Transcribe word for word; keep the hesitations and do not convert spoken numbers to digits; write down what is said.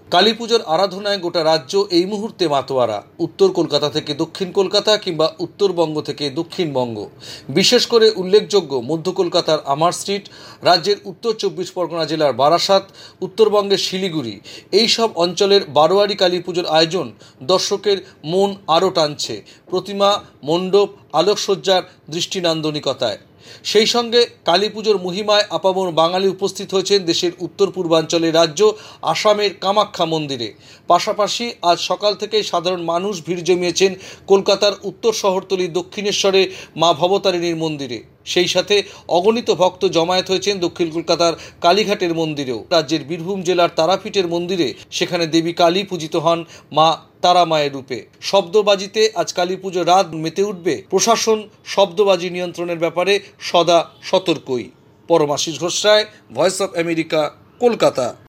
কালী পুজোর আরাধনায় গোটা রাজ্য এই মুহূর্তে মাতোয়ারা। উত্তর কলকাতা থেকে দক্ষিণ কলকাতা কিংবা উত্তরবঙ্গ থেকে দক্ষিণবঙ্গ, বিশেষ করে উল্লেখযোগ্য মধ্য কলকাতার আমার স্ট্রিট, রাজ্যের উত্তর চব্বিশ পরগনা জেলার বারাসাত, উত্তরবঙ্গের শিলিগুড়ি, এই সব অঞ্চলের বারোয়ারি কালী পুজোর আয়োজন দর্শকের মন আরও টানছে প্রতিমা, মণ্ডপ, আলোকসজ্জার দৃষ্টিনান্দনিকতায়। সেই সঙ্গে কালী পুজোর মহিমায় আপামর বাঙালি উপস্থিত হয়েছেন দেশের উত্তর পূর্বাঞ্চলের রাজ্য আসামের কামাখ্যা মন্দিরে। পাশাপাশি আজ সকাল থেকেই সাধারণ মানুষ ভিড় জমিয়েছেন কলকাতার উত্তর শহরতলি দক্ষিণেশ্বরে মা ভবতারিণীর মন্দিরে। সেই সাথে অগণিত ভক্ত জমায়েত হয়েছেন দক্ষিণ কলকাতার কালীঘাটের মন্দিরেও। রাজ্যের বীরভূম জেলার তারাপীঠের মন্দিরে, সেখানে দেবী কালী পূজিত হন মা তারা মায়ের রূপে। শব্দবাজিতে আজ কালী পুজো রাত মেতে উঠবে। প্রশাসন শব্দবাজি নিয়ন্ত্রণের ব্যাপারে সদা সতর্কই। Paramashis Ghosh Roy, voice of America, Kolkata.